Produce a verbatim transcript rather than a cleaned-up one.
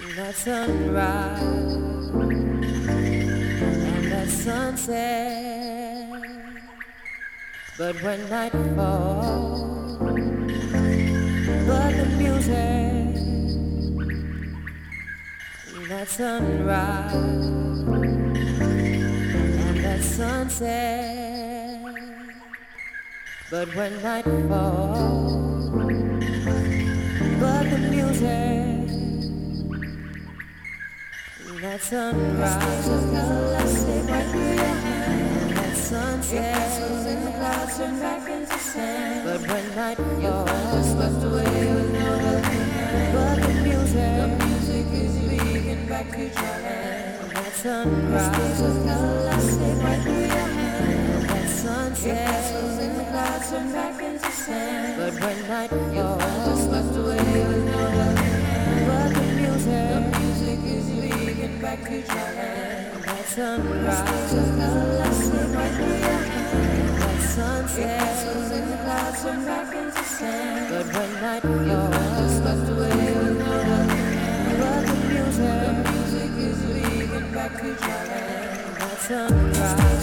that sunrise and that sunset. But when night falls, but the music, that sunrise and that sunset. But when night falls, but the music, that sunrise of color slip right through your hand. That sunset, castles in the clouds turn back into sand. But when night falls, just swept away with no helping hand. But the music, the music is leading back to your hand. That sunrise of color slip right through your hand. That sunset, castles in the clouds turn back into sand. But when night falls, just swept away with no helping hand. But the music, the music is leading back to your hand. That sunrise of color slip right through your hand. That sunset, castles in the clouds turn back into sand. But when night falls, just swept away with no helping hand. But the music, the music is leading back to your hand. That sunrise.